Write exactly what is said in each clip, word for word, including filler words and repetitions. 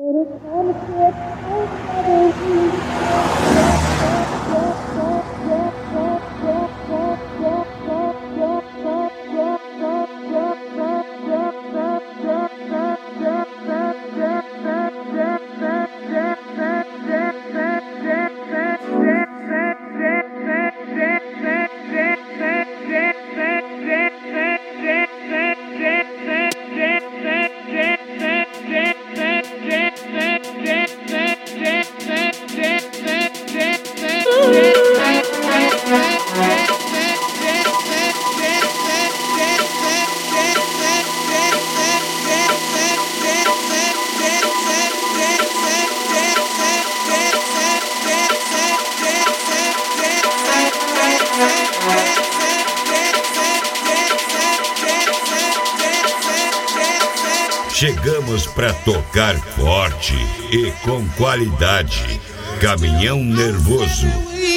Chegamos para tocar forte e com qualidade. Caminhão Nervoso.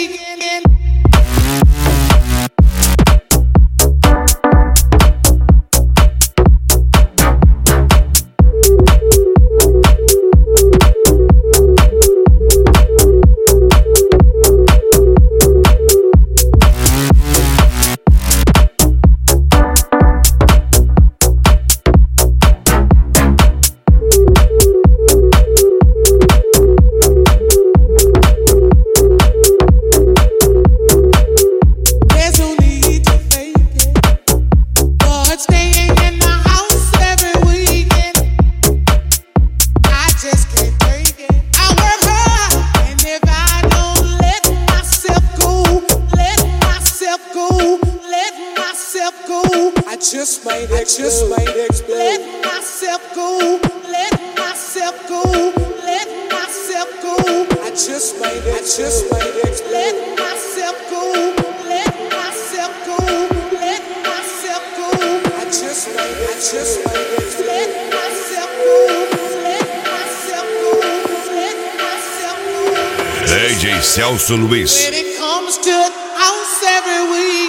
Just might explode. Let myself go. Let myself go. Let myself go. I just might. I just might explode. Let myself go. Let myself go. Let myself go. I just might. I just might explode. Let myself go. Let myself go. Let myself go. D J Celso Luiz. When it comes to house every week.